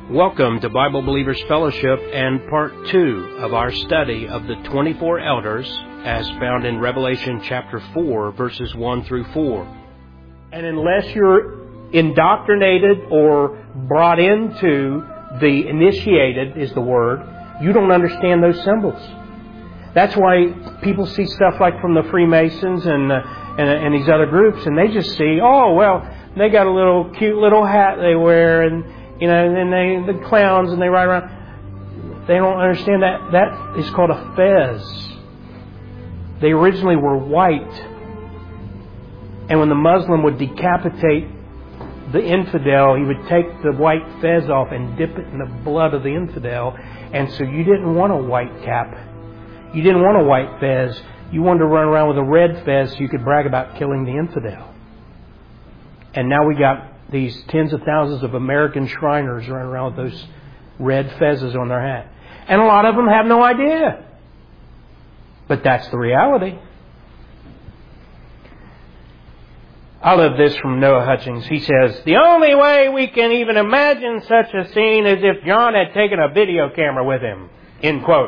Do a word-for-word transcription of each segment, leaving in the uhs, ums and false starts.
Welcome to Bible Believers Fellowship and part two of our study of the twenty-four elders as found in Revelation chapter four, verses one through four. And unless you're indoctrinated or brought into the initiated is the word, you don't understand those symbols. That's why people see stuff like from the Freemasons and, uh, and, and these other groups, and they just see, oh, well, they got a little cute little hat they wear, and you know, and then they, the clowns, and they ride around. They don't understand that. That is called a fez. They originally were white. And when the Muslim would decapitate the infidel, he would take the white fez off and dip it in the blood of the infidel. And so you didn't want a white cap. You didn't want a white fez. You wanted to run around with a red fez so you could brag about killing the infidel. And now we got these tens of thousands of American Shriners running around with those red fezzes on their hat. And a lot of them have no idea. But that's the reality. I love this from Noah Hutchings. He says, the only way we can even imagine such a scene is if John had taken a video camera with him. End quote.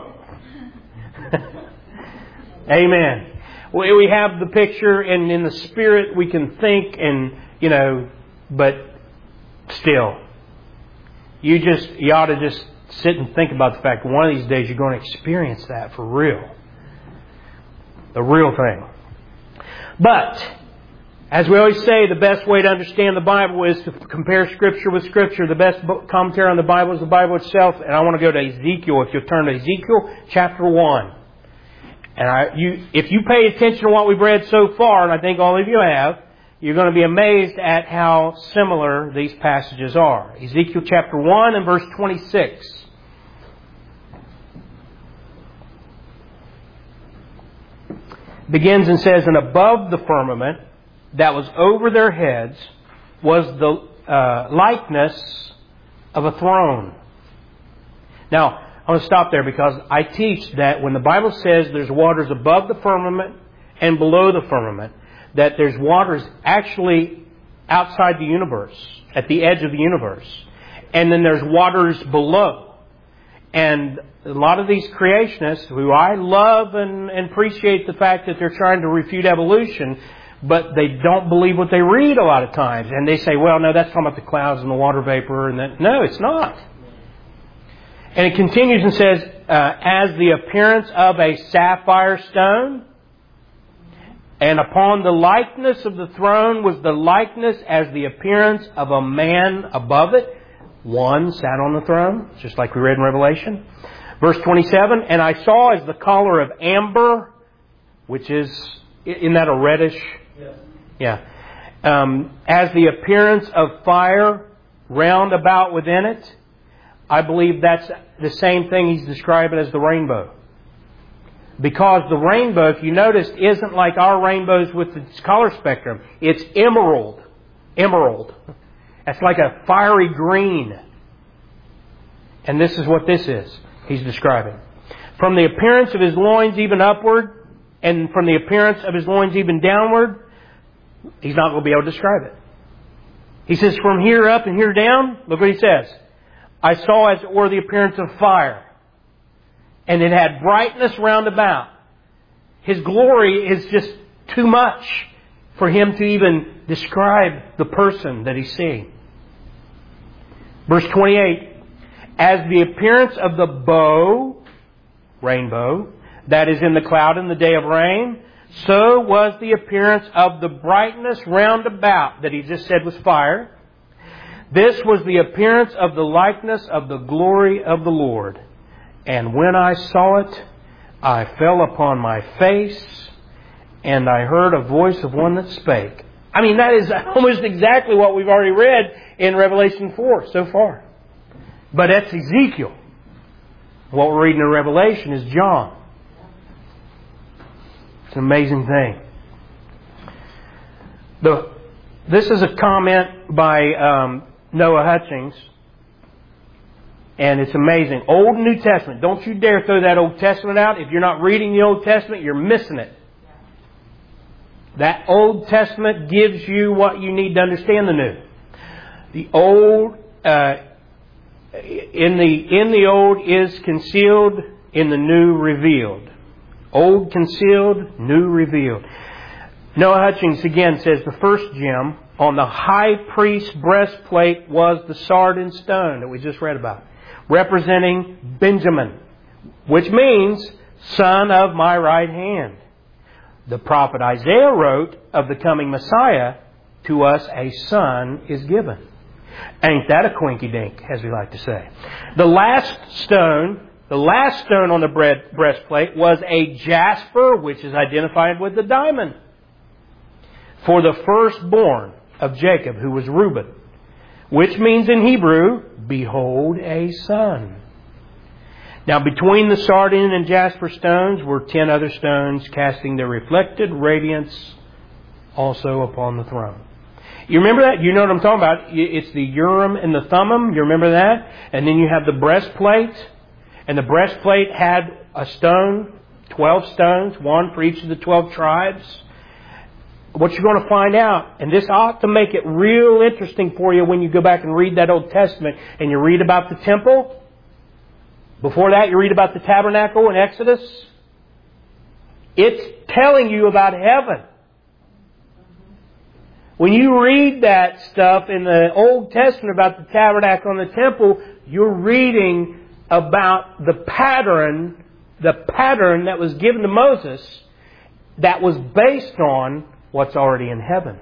Amen. We, we have the picture, and in the spirit we can think and, you know, but still, you just you ought to just sit and think about the fact that one of these days you're going to experience that for real. The real thing. But, as we always say, the best way to understand the Bible is to compare Scripture with Scripture. The best commentary on the Bible is the Bible itself. And I want to go to Ezekiel. If you'll turn to Ezekiel chapter one. And I, you, if you pay attention to what we've read so far, and I think all of you have, you're going to be amazed at how similar these passages are. Ezekiel chapter one and verse twenty-six. Begins and says, and above the firmament that was over their heads was the uh, likeness of a throne. Now, I want to stop there because I teach that when the Bible says there's waters above the firmament and below the firmament, that there's waters actually outside the universe, at the edge of the universe. And then there's waters below. And a lot of these creationists, who I love and, and appreciate the fact that they're trying to refute evolution, but they don't believe what they read a lot of times. And they say, well, no, that's talking about the clouds and the water vapor. And that. No, it's not. And it continues and says, uh, as the appearance of a sapphire stone, and upon the likeness of the throne was the likeness as the appearance of a man above it. One sat on the throne, just like we read in Revelation. Verse twenty-seven, and I saw as the color of amber, which is, isn't that a reddish? Yes. Yeah. Um, as the appearance of fire round about within it. I believe that's the same thing he's describing as the rainbow. Because the rainbow, if you noticed, isn't like our rainbows with its color spectrum. It's emerald. Emerald. It's like a fiery green. And this is what this is, he's describing. From the appearance of his loins even upward, and from the appearance of his loins even downward, he's not going to be able to describe it. He says, from here up and here down, look what he says. I saw as it were the appearance of fire. And it had brightness round about. His glory is just too much for him to even describe the person that he's seeing. Verse twenty-eight. As the appearance of the bow, rainbow, that is in the cloud in the day of rain, so was the appearance of the brightness round about, that he just said was fire. This was the appearance of the likeness of the glory of the Lord. And when I saw it, I fell upon my face, and I heard a voice of one that spake. I mean, that is almost exactly what we've already read in Revelation four so far. But that's Ezekiel. What we're reading in Revelation is John. It's an amazing thing. The, this is a comment by um, Noah Hutchings. And it's amazing. Old and New Testament. Don't you dare throw that Old Testament out. If you're not reading the Old Testament, you're missing it. That Old Testament gives you what you need to understand the New. The Old, uh, in the in the old is concealed, in the new revealed. Old concealed, new revealed. Noah Hutchings again says the first gem on the high priest's breastplate was the sardine stone that we just read about, representing Benjamin, which means son of my right hand. The prophet Isaiah wrote of the coming Messiah, to us a son is given. Ain't that a quinky dink, as we like to say. The last stone, the last stone on the breastplate was a jasper, which is identified with the diamond, for the firstborn of Jacob, who was Reuben, which means in Hebrew, behold a son. Now between the sardine and jasper stones were ten other stones, casting their reflected radiance also upon the throne. You remember that? You know what I'm talking about. It's the Urim and the Thummim. You remember that? And then you have the breastplate. And the breastplate had a stone, twelve stones, one for each of the twelve tribes. What you're going to find out, and this ought to make it real interesting for you when you go back and read that Old Testament and you read about the temple. Before that, you read about the tabernacle in Exodus. It's telling you about heaven. When you read that stuff in the Old Testament about the tabernacle and the temple, you're reading about the pattern, the pattern that was given to Moses that was based on what's already in heaven.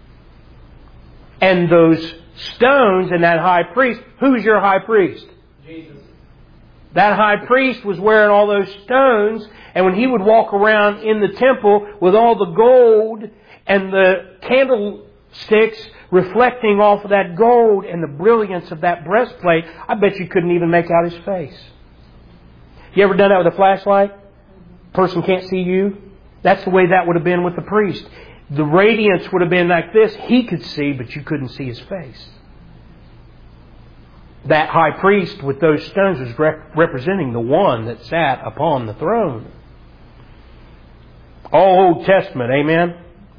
And those stones and that high priest, who's your high priest? Jesus. That high priest was wearing all those stones, and when he would walk around in the temple with all the gold and the candlesticks reflecting off of that gold and the brilliance of that breastplate, I bet you couldn't even make out his face. You ever done that with a flashlight? Person can't see you? That's the way that would have been with the priest. The radiance would have been like this. He could see, but you couldn't see his face. That high priest with those stones was rep- representing the one that sat upon the throne. All Old Testament, amen?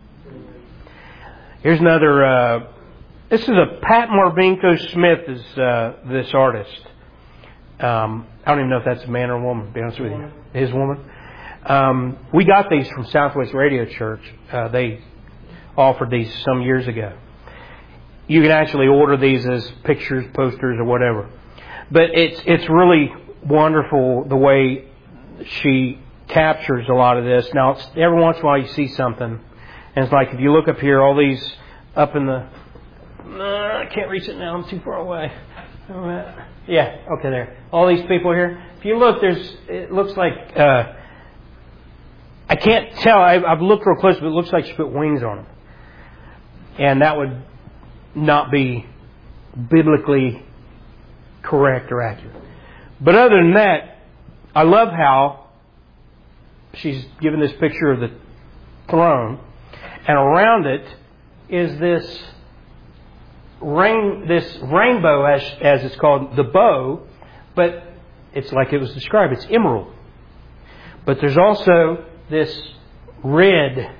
Here's another... Uh, this is a Pat Marvinko Smith is uh, this artist. Um, I don't even know if that's a man or a woman, to be honest with you. His woman. Um, we got these from Southwest Radio Church. Uh, they offered these some years ago. You can actually order these as pictures, posters, or whatever. But it's it's really wonderful the way she captures a lot of this. Now, it's, every once in a while you see something, and it's like if you look up here, all these up in the... Uh, I can't reach it now. I'm too far away. Yeah, okay, there. All these people here. If you look, there's... It looks like... Uh, I can't tell. I, I've looked real close, but it looks like she put wings on them. And that would not be biblically correct or accurate. But other than that, I love how she's given this picture of the throne, and around it is this rain, this rainbow, as as it's called, the bow, but it's like it was described. It's emerald. But there's also this red.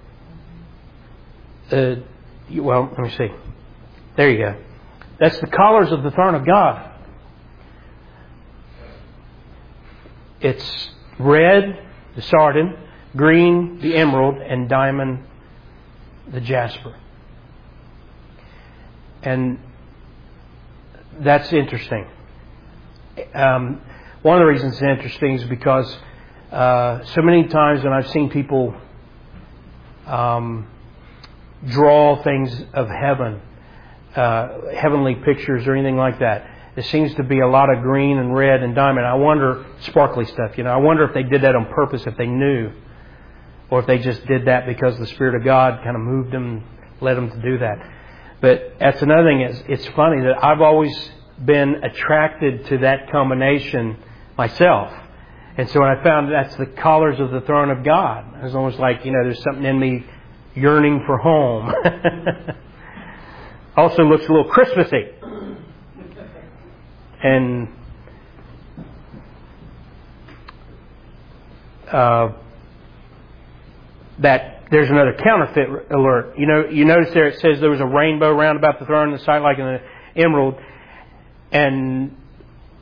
Uh, well, let me see. There you go. That's the colors of the throne of God. It's red, the sardine, green, the emerald, and diamond, the jasper. And that's interesting. Um, one of the reasons it's interesting is because uh, so many times when I've seen people um, draw things of heaven, Uh, heavenly pictures or anything like that, there seems to be a lot of green and red and diamond. I wonder, sparkly stuff, you know, I wonder if they did that on purpose, if they knew, or if they just did that because the Spirit of God kind of moved them, led them to do that. But that's another thing. It's, it's funny that I've always been attracted to that combination myself. And so when I found that's the colors of the throne of God, it was almost like, you know, there's something in me yearning for home. Also looks a little Christmassy. And uh, that there's another counterfeit alert. You know, you notice there it says there was a rainbow round about the throne, the sight like an emerald. And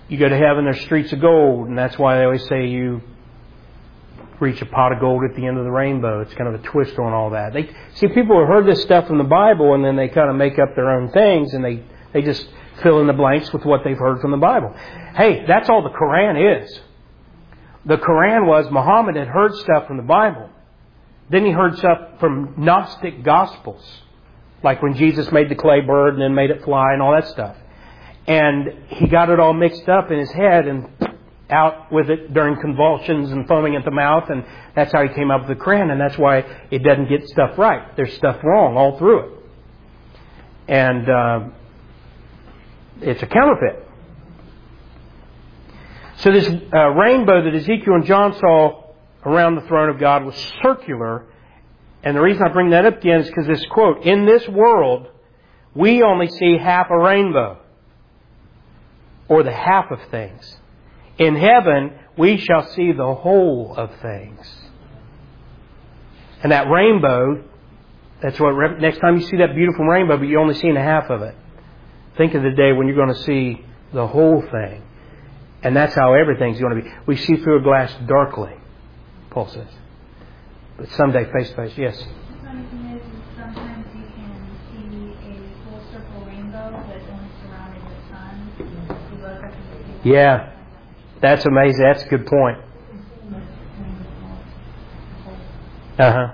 you go to heaven, there's streets of gold, and that's why they always say you reach a pot of gold at the end of the rainbow. It's kind of a twist on all that. They see, people have heard this stuff from the Bible, and then they kind of make up their own things, and they, they just fill in the blanks with what they've heard from the Bible. Hey, that's all the Quran is. The Quran was Muhammad had heard stuff from the Bible. Then he heard stuff from Gnostic Gospels, like when Jesus made the clay bird and then made it fly and all that stuff. And he got it all mixed up in his head and out with it during convulsions and foaming at the mouth, and that's how he came up with the Quran, and that's why it doesn't get stuff right. There's stuff wrong all through it. And uh, it's a counterfeit. So this uh, rainbow that Ezekiel and John saw around the throne of God was circular. And the reason I bring that up again is because this quote, in this world, we only see half a rainbow, or the half of things. In heaven, we shall see the whole of things. And that rainbow, that's what, next time you see that beautiful rainbow, but you're only seeing a half of it. Think of the day when you're going to see the whole thing. And that's how everything's going to be. We see through a glass darkly, Paul says. But someday face to face, yes? The funny thing is, is sometimes you can see a full circle rainbow, but only surrounding the sun. You look up and see. Yeah. That's amazing. That's a good point. Uh-huh.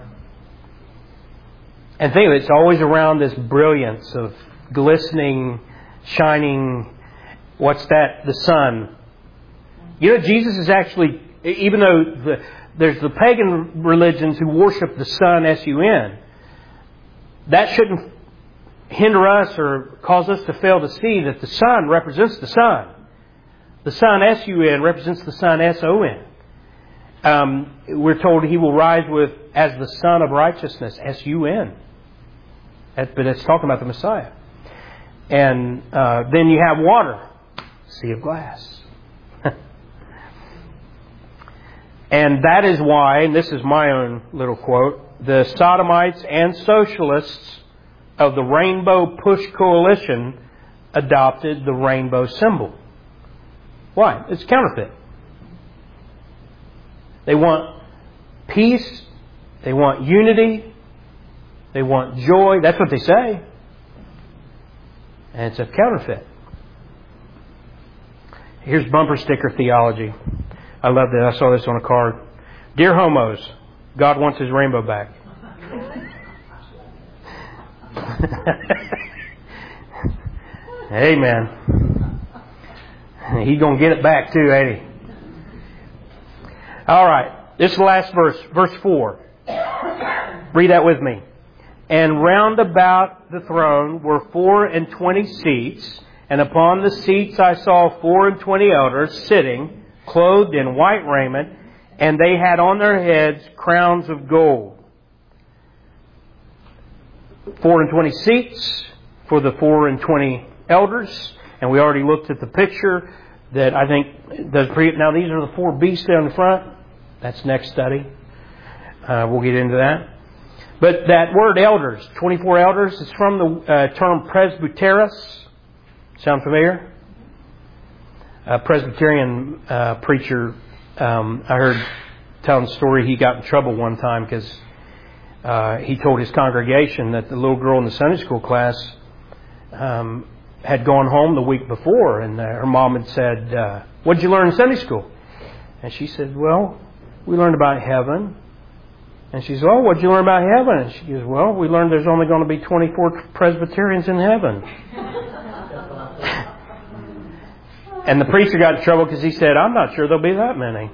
And think of it, it's always around this brilliance of glistening, shining, what's that? The sun. You know, Jesus is actually, even though the, there's the pagan religions who worship the sun, S U N, that shouldn't hinder us or cause us to fail to see that the sun represents the sun. The sun, S U N, represents the sun, S O N. Um, we're told He will rise with as the Son of Righteousness, S U N. That, but it's talking about the Messiah. And uh, then you have water, sea of glass. And that is why, and this is my own little quote, the sodomites and socialists of the Rainbow Push Coalition adopted the rainbow symbol. Why? It's counterfeit. They want peace. They want unity. They want joy. That's what they say. And it's a counterfeit. Here's bumper sticker theology. I love that. I saw this on a card. Dear homos, God wants His rainbow back. Amen. He's going to get it back too, ain't he? All right. This is the last verse. Verse four. Read that with me. And round about the throne were four and twenty seats, and upon the seats I saw four and twenty elders sitting, clothed in white raiment, and they had on their heads crowns of gold. Four and twenty seats for the four and twenty elders. And we already looked at the picture that I think does pre. Now these are the four beasts down the front. That's next study. Uh, we'll get into that. But that word elders, twenty-four elders, is from the uh, term presbyteros. Sound familiar? A Presbyterian uh, preacher, um, I heard telling the story, he got in trouble one time because uh, he told his congregation that the little girl in the Sunday school class um, had gone home the week before, and uh, her mom had said, uh, "What did you learn in Sunday school?" And she said, "Well, we learned about heaven." And she said, "Oh, what did you learn about heaven?" And she goes, "Well, we learned there's only going to be twenty-four Presbyterians in heaven." And the preacher got in trouble because he said, "I'm not sure there'll be that many."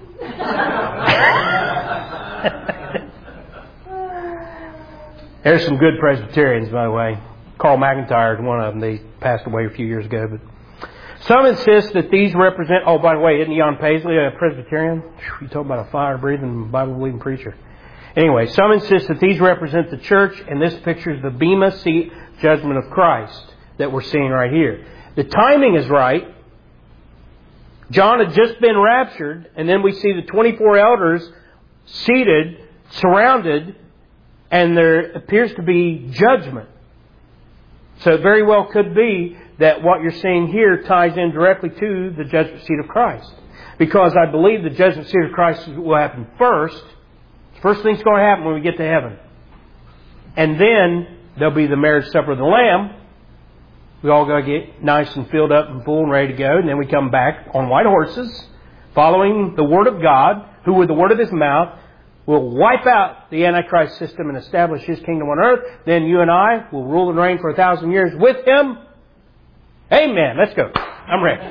There's some good Presbyterians, by the way. Carl McIntyre is one of them. They passed away a few years ago. But some insist that these represent... Oh, by the way, isn't Jan Paisley a Presbyterian? You talk about a fire-breathing, Bible-believing preacher. Anyway, some insist that these represent the church, and this pictures the Bema Seat judgment of Christ that we're seeing right here. The timing is right. John had just been raptured, and then we see the twenty-four elders seated, surrounded, and there appears to be judgment. So it very well could be that what you're seeing here ties in directly to the judgment seat of Christ. Because I believe the judgment seat of Christ will happen first. First thing's going to happen when we get to heaven. And then there'll be the marriage supper of the Lamb. We all got to get nice and filled up and full and ready to go. And then we come back on white horses, following the Word of God, who with the word of His mouth will wipe out the Antichrist system and establish His kingdom on earth. Then you and I will rule and reign for a thousand years with Him. Amen. Let's go. I'm ready.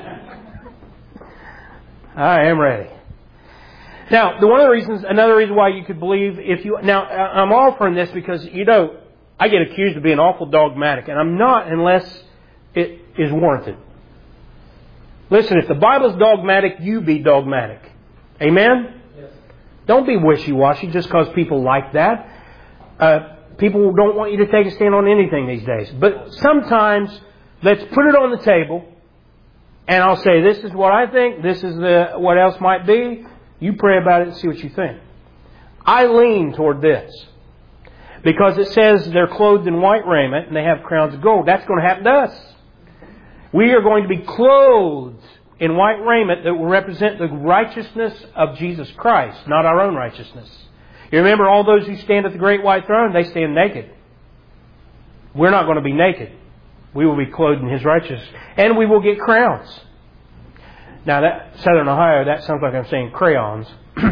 I am ready. Now, the one of the reasons, another reason why you could believe if you, now I'm offering this because, you know, I get accused of being awful dogmatic, and I'm not unless it is warranted. Listen, if the Bible's dogmatic, you be dogmatic. Amen? Yes. Don't be wishy-washy just because people like that. Uh, people don't want you to take a stand on anything these days. But sometimes, let's put it on the table, and I'll say, this is what I think, this is the what else might be. You pray about it and see what you think. I lean toward this. Because it says they're clothed in white raiment and they have crowns of gold. That's going to happen to us. We are going to be clothed in white raiment that will represent the righteousness of Jesus Christ, not our own righteousness. You remember all those who stand at the great white throne, they stand naked. We're not going to be naked. We will be clothed in His righteousness. And we will get crowns. Now, that Southern Ohio, that sounds like I'm saying crayons.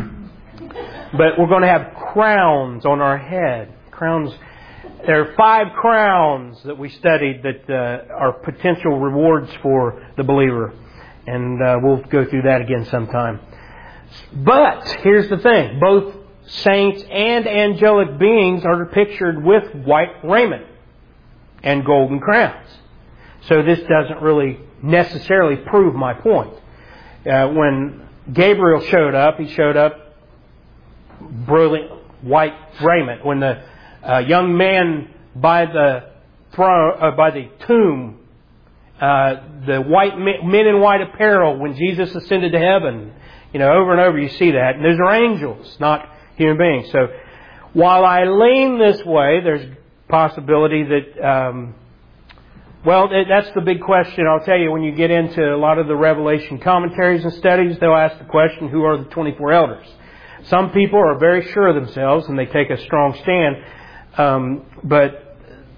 But we're going to have crowns on our head. Crowns. There are five crowns that we studied that uh, are potential rewards for the believer. And uh, we'll go through that again sometime. But here's the thing. Both saints and angelic beings are pictured with white raiment and golden crowns. So this doesn't really necessarily prove my point. Uh, when Gabriel showed up, he showed up brilliant white raiment. When the uh, young man by the throne, uh, by the tomb, uh, the white men, men in white apparel, when Jesus ascended to heaven, you know, over and over you see that. And those are angels, not human beings. So while I lean this way, there's possibility that. Um, Well, that's the big question. I'll tell you, when you get into a lot of the Revelation commentaries and studies, they'll ask the question, who are the twenty-four elders? Some people are very sure of themselves and they take a strong stand. Um, but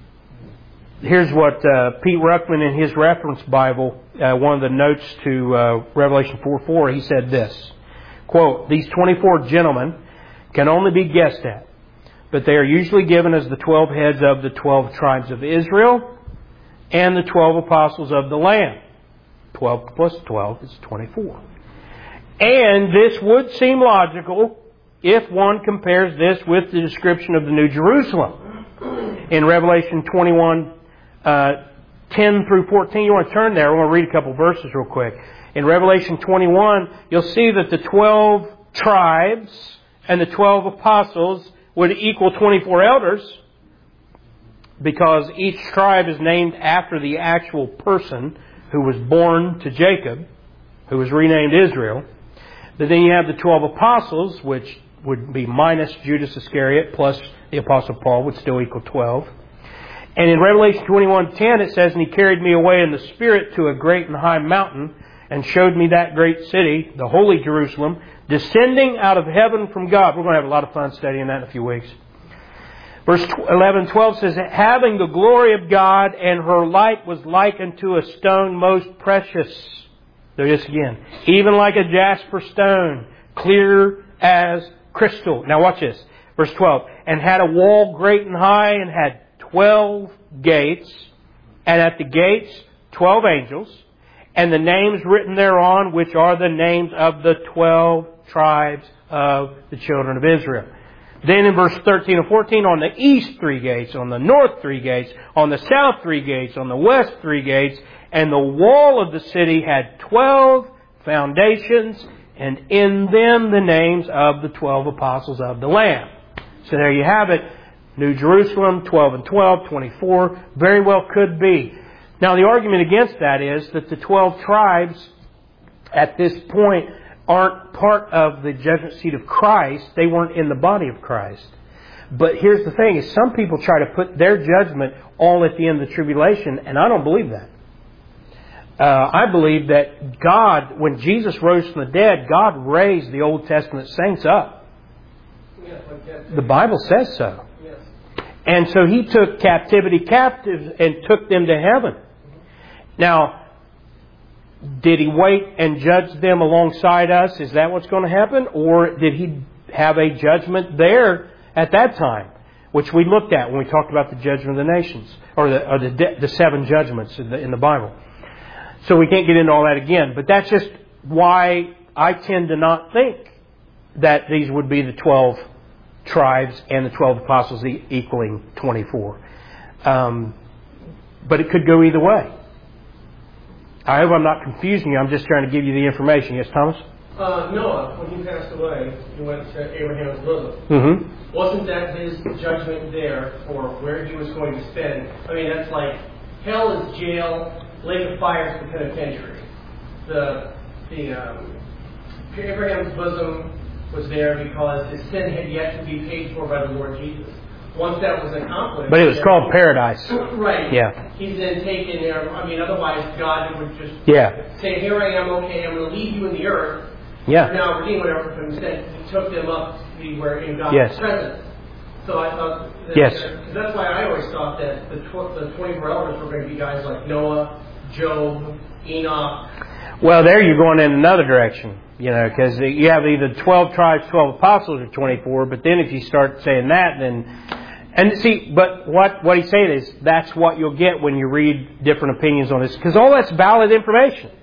here's what uh, Pete Ruckman in his reference Bible, uh, one of the notes to uh, Revelation four four, he said this, quote, "These twenty-four gentlemen can only be guessed at, but they are usually given as the twelve heads of the twelve tribes of Israel, and the twelve apostles of the Lamb." twelve plus twelve is twenty-four. And this would seem logical if one compares this with the description of the New Jerusalem. In Revelation twenty-one, uh, ten through fourteen, you want to turn there. I want to read a couple verses real quick. In Revelation twenty-one, you'll see that the twelve tribes and the twelve apostles would equal twenty-four elders, because each tribe is named after the actual person who was born to Jacob, who was renamed Israel. But then you have the twelve apostles, which would be minus Judas Iscariot, plus the Apostle Paul would still equal twelve. And in Revelation twenty-one ten it says, "And He carried me away in the Spirit to a great and high mountain, and showed me that great city, the holy Jerusalem, descending out of heaven from God." We're going to have a lot of fun studying that in a few weeks. Verse eleven twelve says, "Having the glory of God, and her light was like unto a stone most precious." There it is again. "Even like a jasper stone, clear as crystal." Now watch this. Verse twelve. "And had a wall great and high, and had twelve gates, and at the gates twelve angels, and the names written thereon, which are the names of the twelve tribes of the children of Israel." Then in verse thirteen and fourteen, "On the east three gates, on the north three gates, on the south three gates, on the west three gates, and the wall of the city had twelve foundations, and in them the names of the twelve apostles of the Lamb." So there you have it. New Jerusalem, twelve and twelve, twenty-four, very well could be. Now the argument against that is that the twelve tribes at this point aren't part of the judgment seat of Christ. They weren't in the body of Christ. But here's the thing, is some people try to put their judgment all at the end of the tribulation, and I don't believe that. uh, I believe that God, when Jesus rose from the dead, God raised the Old Testament saints up. Yes, like The Bible says so. Yes. And so He took captivity captives and took them to heaven. Now, did He wait and judge them alongside us? Is that what's going to happen? Or did He have a judgment there at that time, which we looked at when we talked about the judgment of the nations, or the, or the, the seven judgments in the, in the Bible? So we can't get into all that again. But that's just why I tend to not think that these would be the twelve tribes and the twelve apostles equaling twenty-four. Um, but it could go either way. I hope I'm not confusing you. I'm just trying to give you the information. Yes, Thomas? Uh, Noah, when he passed away, he went to Abraham's bosom. Mm-hmm. Wasn't that his judgment there for where he was going to spend? I mean, that's like hell is jail, lake of fire is the penitentiary. The the um, Abraham's bosom was there because his sin had yet to be paid for by the Lord Jesus. Once that was accomplished, but it was called paradise. Right. Yeah. He's then taken there. I mean, otherwise God would just yeah. say, "Here I am. Okay, I'm going to leave you in the earth." Yeah. Now redeem whatever from instead he took them up to be where in God's yes. presence. So I thought that, yes. Because that's why I always thought that the tw- the twenty-four elders were going to be guys like Noah, Job, Enoch. Well, there you're going in another direction, you know, because you have either twelve tribes, twelve apostles, or twenty-four. But then if you start saying that, then and see, but what what he's saying is that's what you'll get when you read different opinions on this, because all that's valid information.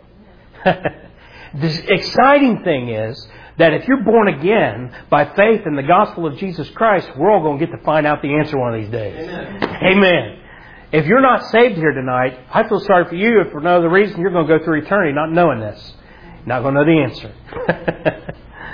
The exciting thing is that if you're born again by faith in the gospel of Jesus Christ, we're all going to get to find out the answer one of these days. Amen. Amen. If you're not saved here tonight, I feel sorry for you if for no other reason you're going to go through eternity not knowing this. Not going to know the answer.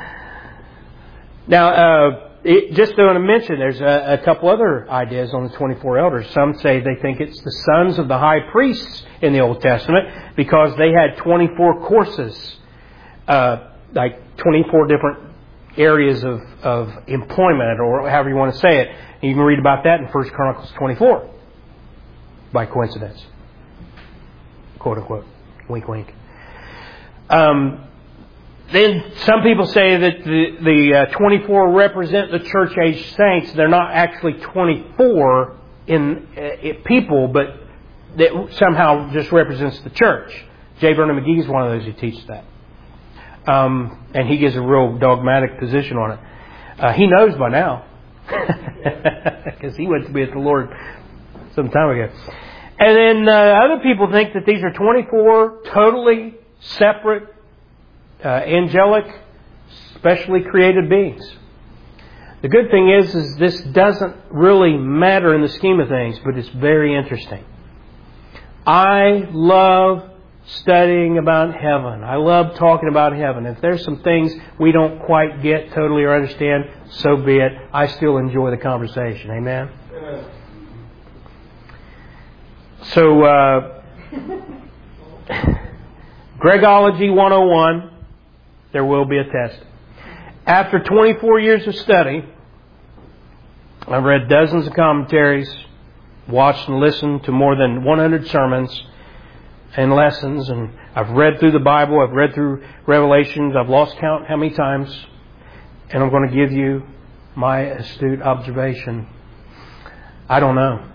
Now, uh, it, just to mention, there's a, a couple other ideas on the twenty-four elders. Some say they think it's the sons of the high priests in the Old Testament because they had twenty-four courses. Uh, like twenty-four different areas of, of employment, or however you want to say it. And you can read about that in First Chronicles twenty-four. By coincidence. Quote unquote. Wink wink. Um, then some people say that the, the uh, twenty-four represent the church age saints. They're not actually twenty-four in uh, people, but that somehow just represents the church. J. Vernon McGee is one of those who teaches that. Um, and he gives a real dogmatic position on it. Uh, he knows by now. Because he went to be with the Lord some time ago. And then uh, other people think that these are twenty-four totally separate, uh, angelic, specially created beings. The good thing is, is this doesn't really matter in the scheme of things, but it's very interesting. I love studying about heaven. I love talking about heaven. If there's some things we don't quite get totally or understand, so be it. I still enjoy the conversation. Amen? Amen. So, uh, Gregology one oh one, there will be a test. After twenty-four years of study, I've read dozens of commentaries, watched and listened to more than one hundred sermons and lessons, and I've read through the Bible, I've read through Revelations, I've lost count how many times, and I'm going to give you my astute observation. I don't know.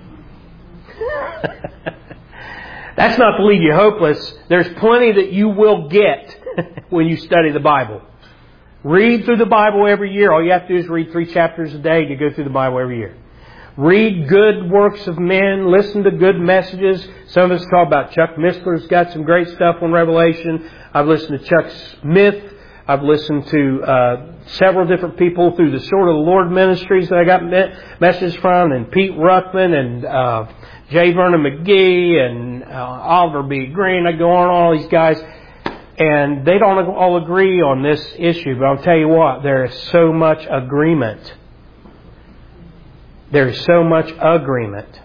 That's not to leave you hopeless. There's plenty that you will get when you study the Bible. Read through the Bible every year. All you have to do is read three chapters a day to go through the Bible every year. Read good works of men. Listen to good messages. Some of us talk about Chuck Missler's got some great stuff on Revelation. I've listened to Chuck Smith. I've listened to uh, several different people through the Sword of the Lord ministries that I got me- messages from, and Pete Ruckman and uh, J. Vernon McGee and uh, Oliver B. Green. I go on all these guys, and they don't all agree on this issue. But I'll tell you what, there is so much agreement. There is so much agreement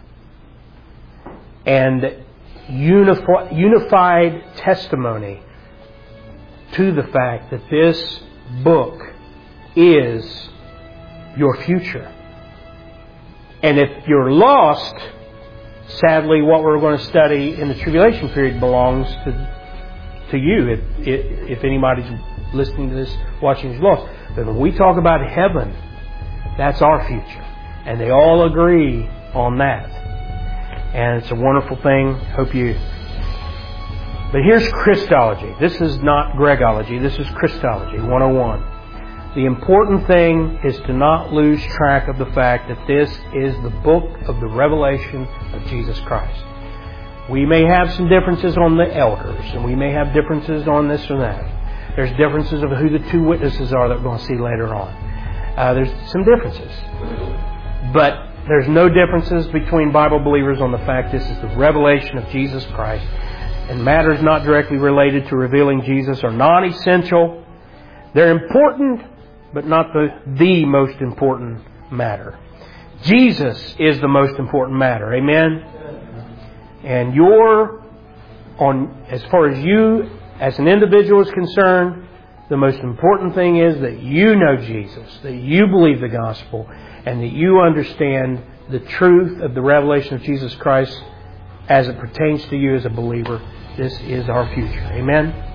and unifi- unified testimony to the fact that this book is your future. And if you're lost, sadly, what we're going to study in the tribulation period belongs to to you, if, if, if anybody's listening to this, watching this lost. But when we talk about heaven, that's our future. And they all agree on that. And it's a wonderful thing. Hope you... But here's Christology. This is not Gregology. This is Christology one oh one. The important thing is to not lose track of the fact that this is the book of the revelation of Jesus Christ. We may have some differences on the elders, and we may have differences on this or that. There's differences of who the two witnesses are that we're going to see later on. Uh, there's some differences. But there's no differences between Bible believers on the fact this is the revelation of Jesus Christ. And matters not directly related to revealing Jesus are non-essential. They're important, but not the, the most important matter. Jesus is the most important matter. Amen? And you're, on, as far as you as an individual is concerned, the most important thing is that you know Jesus, that you believe the gospel, and that you understand the truth of the revelation of Jesus Christ as it pertains to you as a believer. This is our future. Amen?